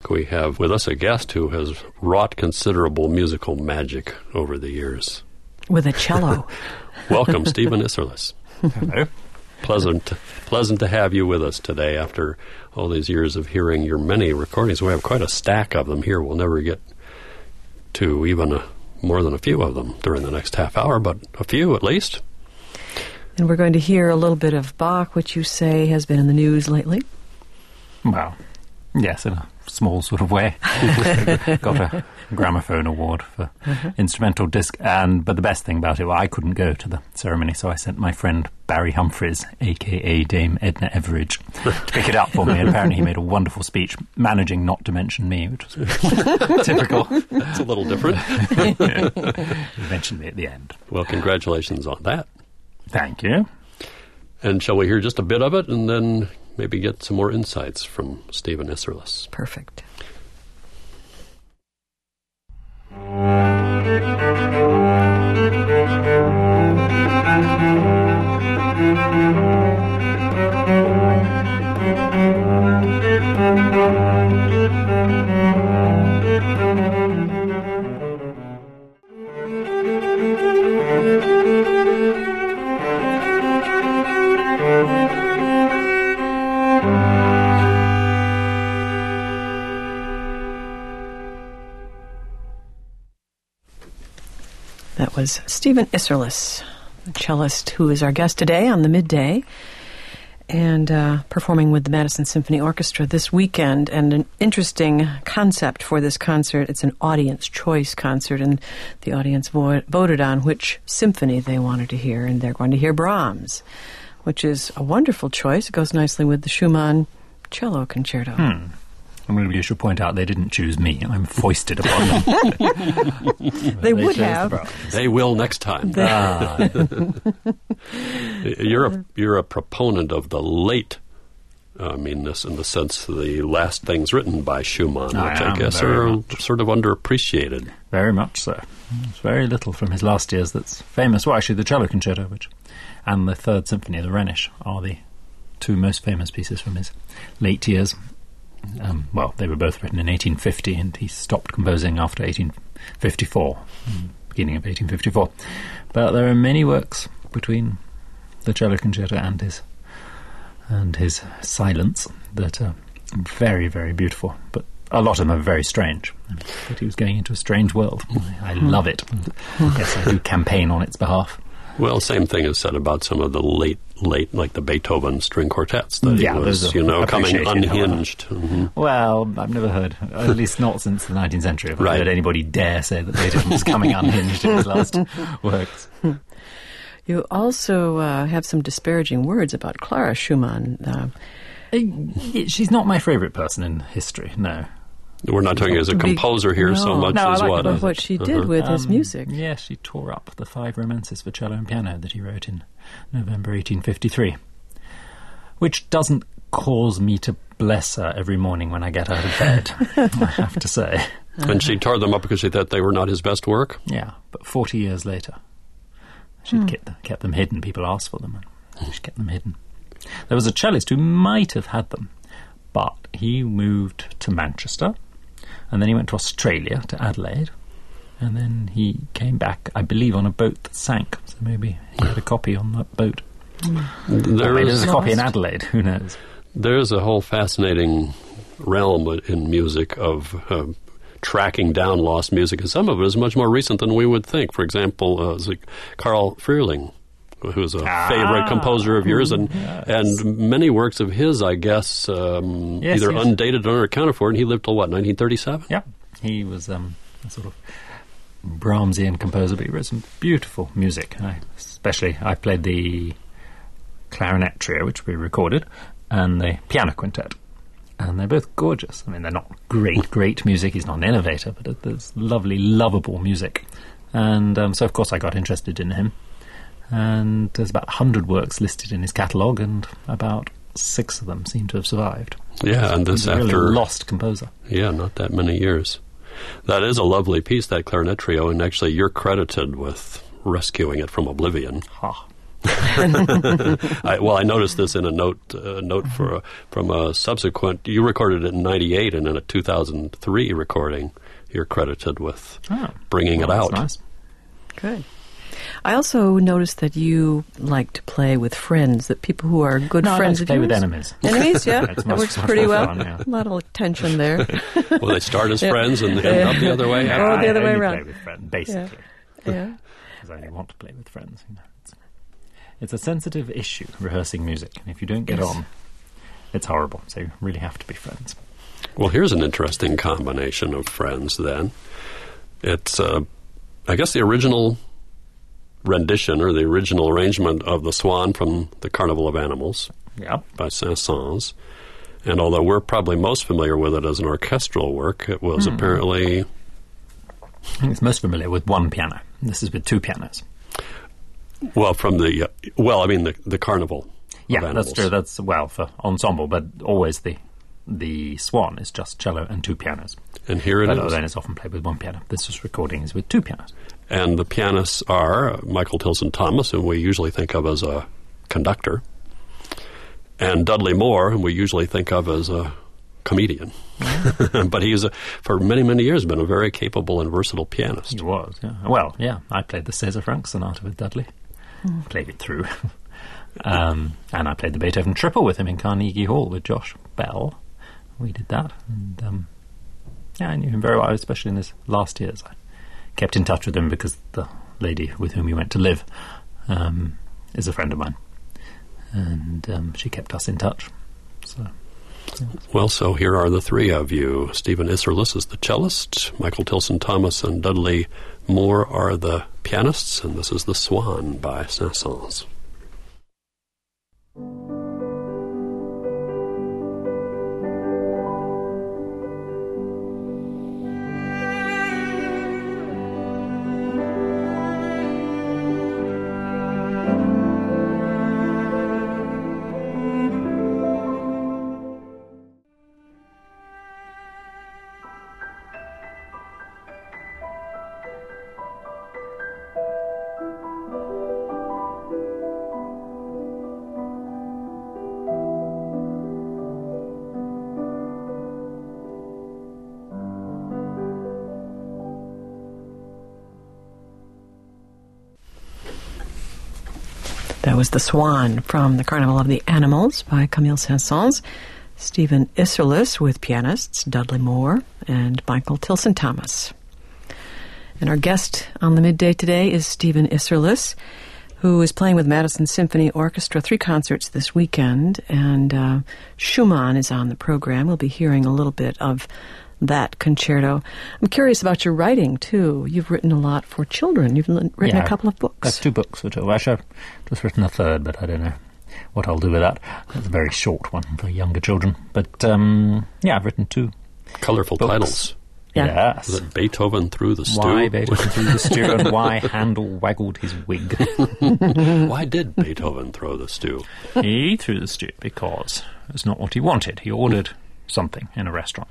week we have with us a guest who has wrought considerable musical magic over the years. With a cello. Welcome, Stephen Isserlis. Hello. Pleasant to have you with us today after all these years of hearing your many recordings. We have quite a stack of them here. We'll never get to even more than a few of them during the next half hour, but a few at least. And we're going to hear a little bit of Bach, which you say has been in the news lately. Well, yes, in a small sort of way. Got a gramophone award for instrumental disc, but the best thing about it, well, I couldn't go to the ceremony, so I sent my friend Barry Humphries, a.k.a. Dame Edna Everage, to pick it up for me, and apparently he made a wonderful speech, managing not to mention me, which was typical. It's a little different. He mentioned me at the end. Well, congratulations on that. Thank you. And shall we hear just a bit of it, and then maybe get some more insights from Stephen Isserlis? Perfect. That was Stephen Isserlis, a cellist who is our guest today on the Midday, and performing with the Madison Symphony Orchestra this weekend. And an interesting concept for this concert, it's an audience choice concert, and the audience voted on which symphony they wanted to hear, and they're going to hear Brahms, which is a wonderful choice. It goes nicely with the Schumann cello concerto. I really should point out they didn't choose me. I'm foisted upon them. They would have. They will next time. You're a proponent of the late, this in the sense of the last things written by Schumann, which I guess are sort of underappreciated. Very much so. There's very little from his last years that's famous. Well, actually, the cello concerto, and the Third Symphony, the Rhenish, are the two most famous pieces from his late years. They were both written in 1850, and he stopped composing after 1854, beginning of 1854. But there are many works between the cello concerto and his silence that are very, very beautiful. But a lot of them are very strange. But he was going into a strange world. I love it. Yes, I do campaign on its behalf. Well, same thing is said about some of the late, like the Beethoven string quartets, that he was, coming unhinged. Well, I've never heard, at least not since the 19th century, I've heard anybody dare say that Beethoven was coming unhinged in his last works. You also have some disparaging words about Clara Schumann. She's not my favourite person in history, no. We're not talking as a composer here so much as what she did with his music. Yes, she tore up the 5 romances for cello and piano that he wrote in November 1853, which doesn't cause me to bless her every morning when I get out of bed, I have to say. And she tore them up because she thought they were not his best work? Yeah, but 40 years later, she'd kept them hidden. People asked for them, and she kept them hidden. There was a cellist who might have had them, but he moved to Manchester, and then he went to Australia, to Adelaide, and then he came back, I believe, on a boat that sank. So maybe he had a copy on that boat. There's a copy in Adelaide, who knows? There's a whole fascinating realm in music of tracking down lost music, and some of it is much more recent than we would think. For example, Carl Frühling, who's a favorite composer of yours, and many works of his, I guess, either undated or unaccounted for, and he lived till, 1937? Yeah, he was a sort of Brahmsian composer, but he wrote some beautiful music. I played the clarinet trio, which we recorded, and the piano quintet, and they're both gorgeous. I mean, they're not great music, he's not an innovator, but there's lovely, lovable music. And so, of course, I got interested in him. And there's about 100 works listed in his catalogue, and about 6 of them seem to have survived. Yeah, and this he's a after... really lost composer. Yeah, not that many years. That is a lovely piece, that clarinet trio, and actually you're credited with rescuing it from oblivion. I noticed this in a note from a subsequent. You recorded it in '98, and in a 2003 recording, you're credited with bringing it out. That's nice. Good. I also noticed that you like to play with friends, that people who are good friends of yours. I like to play with enemies. Enemies, yeah. It's that works pretty well. Fun, yeah. A lot of tension there. Well, they start as friends and end up the other way. Or the other way I around. Play with friends, basically. Yeah. Because I only want to play with friends. It's a sensitive issue, rehearsing music. And if you don't get on, it's horrible. So you really have to be friends. Well, here's an interesting combination of friends, then. It's, I guess, the original rendition or the original arrangement of The Swan from the Carnival of Animals by Saint-Saëns. And although we're probably most familiar with it as an orchestral work, it was apparently... I think it's most familiar with one piano. This is with two pianos. Well, from the... the Carnival Yeah, of Animals. That's true. That's, for ensemble, but always the Swan is just cello and two pianos. And here it is. Then it's often played with one piano. This recording is with two pianos. And the pianists are Michael Tilson Thomas, whom we usually think of as a conductor, and Dudley Moore, whom we usually think of as a comedian. But he's, for many, many years, been a very capable and versatile pianist. He was, yeah. Well, yeah, I played the César Franck Sonata with Dudley. Played it through. And I played the Beethoven Triple with him in Carnegie Hall with Josh Bell. We did that. And, I knew him very well, especially in his last years. I kept in touch with him because the lady with whom he went to live is a friend of mine. And she kept us in touch. So... Well, so here are the three of you. Stephen Isserlis is the cellist, Michael Tilson Thomas and Dudley Moore are the pianists, and this is The Swan by Saint-Saëns. That was The Swan from the Carnival of the Animals by Camille Saint-Saëns. Stephen Isserlis with pianists Dudley Moore and Michael Tilson Thomas. And our guest on the midday today is Stephen Isserlis, who is playing with Madison Symphony Orchestra 3 concerts this weekend, and Schumann is on the program. We'll be hearing a little bit of that concerto. I'm curious about your writing, too. You've written a lot for children. You've written a couple of books. That's 2 books for children. Actually, I've just written a third, but I don't know what I'll do with that. It's a very short one for younger children. But, I've written 2 colorful books. Titles. Yeah. Yes. Was it Beethoven Through the Stew? Why Beethoven Through the Stew, and why Handel waggled his wig. Why did Beethoven throw the stew? He threw the stew because it's not what he wanted. He ordered something in a restaurant,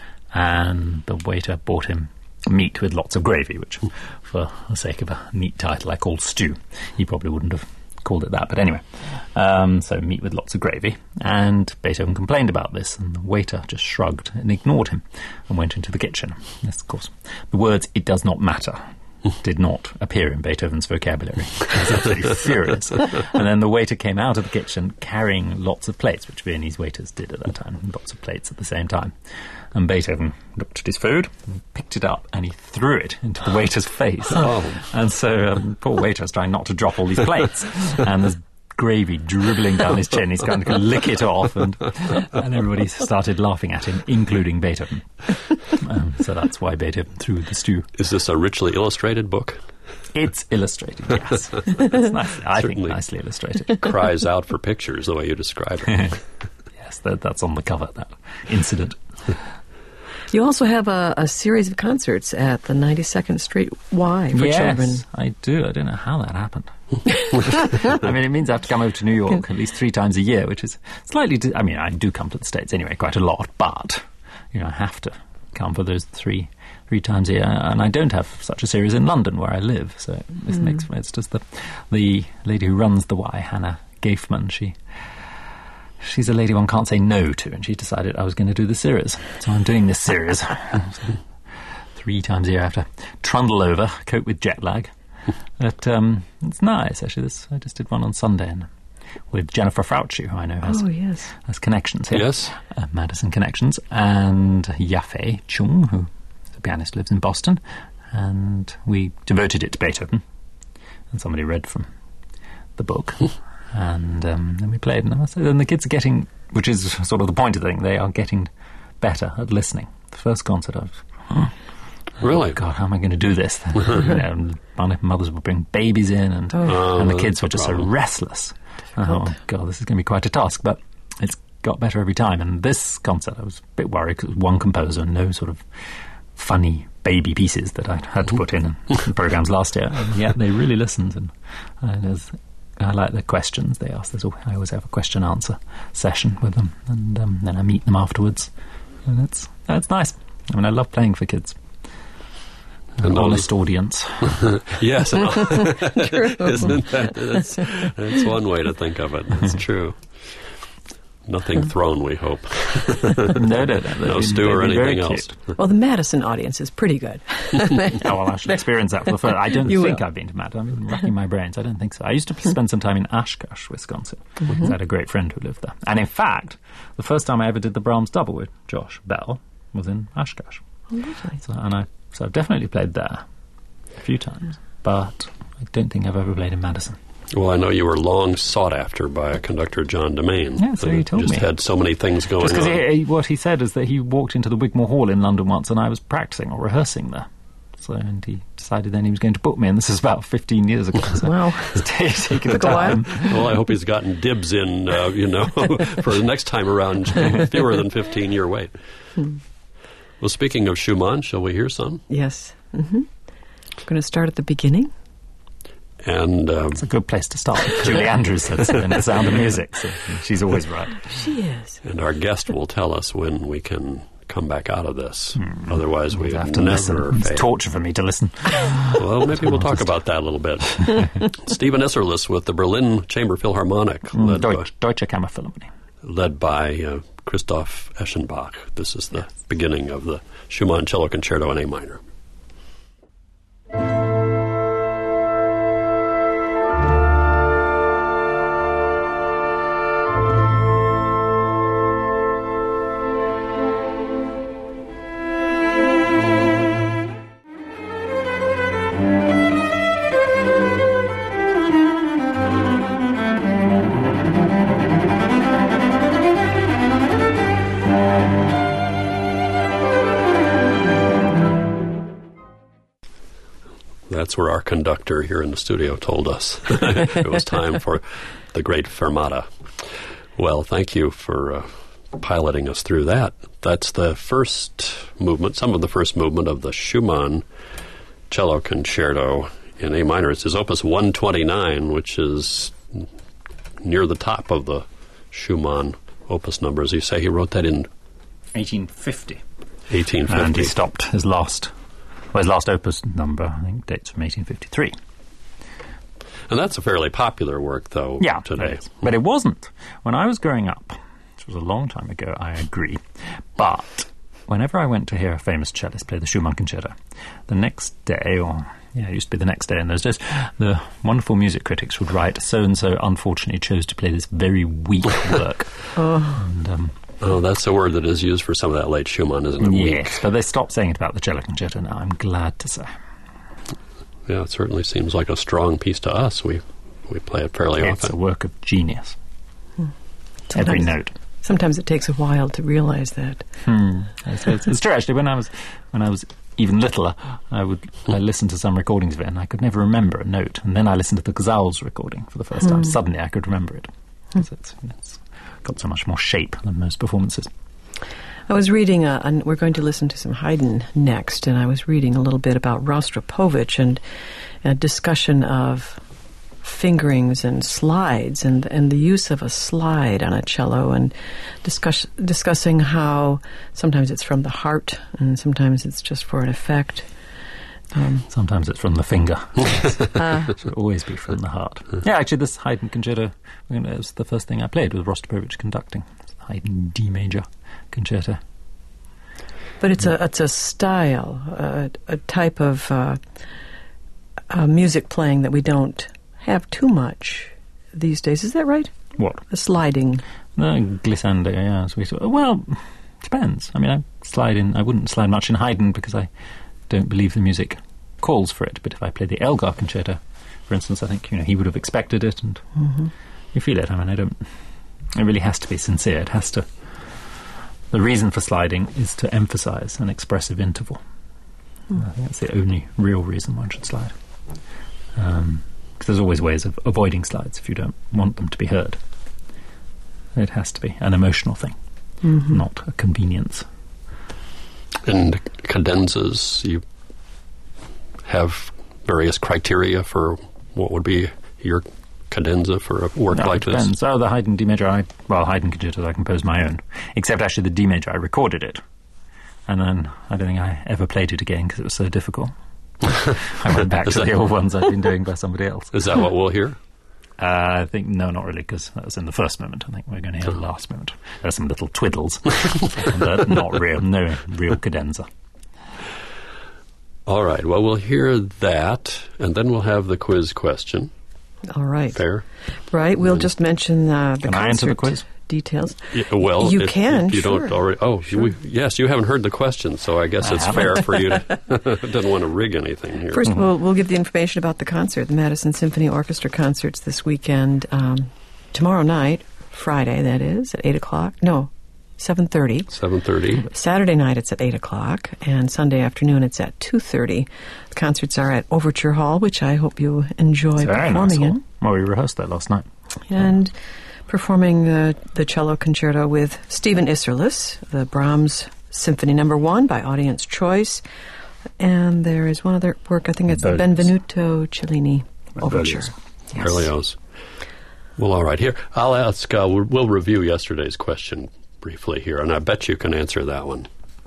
and the waiter brought him meat with lots of gravy, which, for the sake of a neat title, I called stew. He probably wouldn't have called it that, but anyway. So meat with lots of gravy, and Beethoven complained about this, and the waiter just shrugged and ignored him and went into the kitchen. Yes, of course, the words "it does not matter" did not appear in Beethoven's vocabulary. He was absolutely furious. And then the waiter came out of the kitchen carrying lots of plates, which Viennese waiters did at that time, lots of plates at the same time. And Beethoven looked at his food, and picked it up, and he threw it into the waiter's face. And so poor waiter was trying not to drop all these plates. And there's gravy dribbling down his chin. He's going to lick it off, and everybody started laughing at him, including Beethoven. So that's why Beethoven threw the stew. Is this a richly illustrated book? It's illustrated, yes. It's nice, I think nicely illustrated. Cries out for pictures, the way you describe it. Yes, that's on the cover, that incident. You also have a series of concerts at the 92nd Street Y for children. Yes, I do. I don't know how that happened. I mean, it means I have to come over to New York at least 3 times a year, which is slightly... I do come to the States anyway, quite a lot, but, I have to come for those three times a year, and I don't have such a series in London where I live, so it's just the lady who runs the Y, Hannah Gaifman, she's a lady one can't say no to, and she decided I was going to do the series, so I'm doing this series 3 times a year. I have to trundle over, cope with jet lag, but it's nice actually. I just did one on Sunday and with Jennifer Fauci, who I know has connections here. Yes. Madison connections. And Yafei Chung, who is a pianist, lives in Boston. And we devoted it to Beethoven. And somebody read from the book. And then we played. And the kids are getting, which is sort of the point of the thing, they are getting better at listening. The first concert Really? Oh God, how am I going to do this? Mothers would bring babies in, and the kids were just so restless. Oh God, this is going to be quite a task, but it's got better every time. And this concert, I was a bit worried because it was one composer and no sort of funny baby pieces that I had to put in the programs last year. And yet they really listened, and I like the questions they ask. I always have a question-answer session with them, and then I meet them afterwards, and it's nice. I mean, I love playing for kids. An honest audience. Yes. Isn't that? That's one way to think of it. That's true. Nothing thrown, we hope. No stew or anything else. Well, the Madison audience is pretty good. I should experience that for the first. I don't think I've been to Madison. I'm racking my brains. I don't think so. I used to spend some time in Oshkosh, Wisconsin, because I had a great friend who lived there. And in fact, the first time I ever did the Brahms double with Josh Bell was in Oshkosh. Oh, lovely. So I've definitely played there a few times, but I don't think I've ever played in Madison. Well, I know you were long sought after by conductor John Demain. Yeah, so he told me. Just had so many things going on. Just because what he said is that he walked into the Wigmore Hall in London once and I was practicing or rehearsing there. And he decided then he was going to book me, and this is about 15 years ago. So wow. It's taken time. Well, I hope he's gotten dibs in, for the next time around, fewer than 15-year wait. Well, speaking of Schumann, shall we hear some? Yes. Mm-hmm. We're going to start at the beginning. And it's a good place to start. Julie Andrews said so in The Sound of Music, so she's always right. She is. And our guest will tell us when we can come back out of this. Otherwise, we have to never listen. It's torture for me to listen. Well, maybe we'll talk about that a little bit. Stephen Isserlis with the Berlin Chamber Philharmonic. Deutsche Kammerphilharmonie. Led by Christoph Eschenbach. This is the beginning of the Schumann Cello Concerto in A minor. That's where our conductor here in the studio told us it was time for the great Fermata. Well, thank you for piloting us through that. That's the first movement, some of the first movement of the Schumann Cello Concerto in A minor. It's his Opus 129, which is near the top of the Schumann opus numbers. You say he wrote that in 1850. 1850. And he stopped his last opus number, I think, dates from 1853. And that's a fairly popular work, though, today. But it wasn't. When I was growing up, which was a long time ago, I agree, but whenever I went to hear a famous cellist play the Schumann Concerto, the next day, it used to be the next day in those days, the wonderful music critics would write, so-and-so unfortunately chose to play this very weak work. That's a word that is used for some of that late Schumann, isn't it? Yes, but they stopped saying it about the cello concerto now, I'm glad to say. Yeah, it certainly seems like a strong piece to us. We play it fairly often. It's a work of genius. Every note. Sometimes it takes a while to realize that. It's true, actually. When I was even littler, I listened to some recordings of it, and I could never remember a note. And then I listened to the Casals recording for the first time. Suddenly I could remember it. It's got so much more shape than most performances. I was reading, and we're going to listen to some Haydn next, and I was reading a little bit about Rostropovich and a discussion of fingerings and slides and the use of a slide on a cello, and discussing how sometimes it's from the heart and sometimes it's just for an effect. Sometimes it's from the finger. It should always be from the heart. Yeah, actually, this Haydn concerto was the first thing I played with Rostropovich conducting. It's the Haydn D major concerto. But it's a style, a type of music playing that we don't have too much these days. Is that right? What? The sliding. Glissando, yeah. Well, depends. I mean, I wouldn't slide much in Haydn because I don't believe the music calls for it. But if I play the Elgar concerto, for instance, I think he would have expected it, and you feel it. I mean, it really has to be sincere. It has to. The reason for sliding is to emphasize an expressive interval. I think that's the only real reason one should slide. Because there's always ways of avoiding slides if you don't want them to be heard. It has to be an emotional thing, not a convenience. And cadenzas, you have various criteria for what would be your cadenza for a work like this? Depends. The Haydn D major, Haydn concertos I composed my own. Except actually the D major, I recorded it. And then I don't think I ever played it again because it was so difficult. I went back to the old ones I'd been doing by somebody else. Is that what we'll hear? I think, no, not really, because that was in the first movement. I think we're going to hear the last movement. There are some little twiddles, but no real cadenza. All right, well, we'll hear that, and then we'll have the quiz question. All right. Fair? Right, we'll just mention the Can I answer the quiz? Details. Yeah, well, you can, if you sure. don't already. Sure. Yes, you haven't heard the question, so I guess it's fair for you to. Doesn't want to rig anything here. First, we'll give the information about the concert, the Madison Symphony Orchestra concerts this weekend. Tomorrow night, Friday, that is, at 8 o'clock. No, 7:30. 7:30. Saturday night, it's at 8 o'clock, and Sunday afternoon, it's at 2:30. The concerts are at Overture Hall, which I hope you enjoy performing in. Well, we rehearsed that last night. And performing the cello concerto with Stephen Isserlis, the Brahms Symphony No. 1 by Audience Choice. And there is one other work, I think it's the Benvenuto Cellini Overture. Yes. Berlioz. Well, all right. Here, I'll ask, we'll review yesterday's question briefly here, and I bet you can answer that one.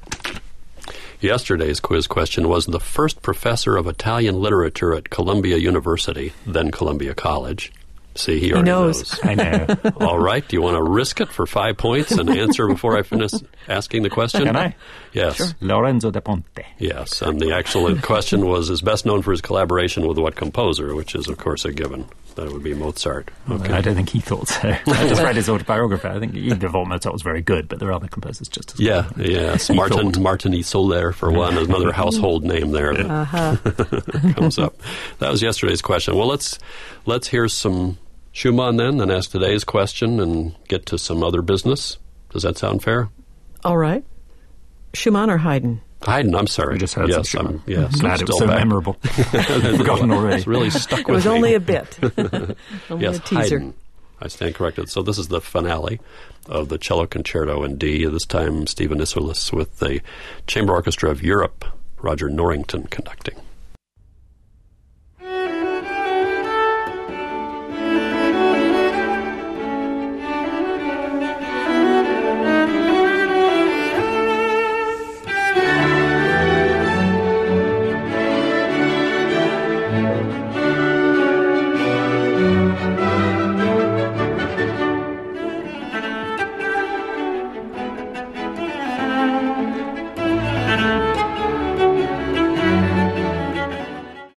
Yesterday's quiz question was the first professor of Italian literature at Columbia University, then Columbia College. See, he already knows. I know. All right. Do you want to risk it for 5 points and answer before I finish asking the question? Can I? Yes. Sure. Lorenzo da Ponte. Yes. And the actual question is best known for his collaboration with what composer, which is, of course, a given. That would be Mozart. Okay. I don't think he thought so. I just read his autobiography. I think he thought Mozart was very good, but there are other composers just as good. Yes. Martin Soler, for one, another household name there that comes up. That was yesterday's question. Well, let's hear some Schumann then, and ask today's question and get to some other business. Does that sound fair? All right. Schumann or Haydn? Haydn, I'm sorry. We just heard some Schumann. Yes, glad it was so memorable. Forgotten already. It's really stuck with me. It was only a bit. Only yes, a teaser. Haydn. I stand corrected. So this is the finale of the cello concerto in D. This time Stephen Isserlis with the Chamber Orchestra of Europe, Roger Norrington conducting.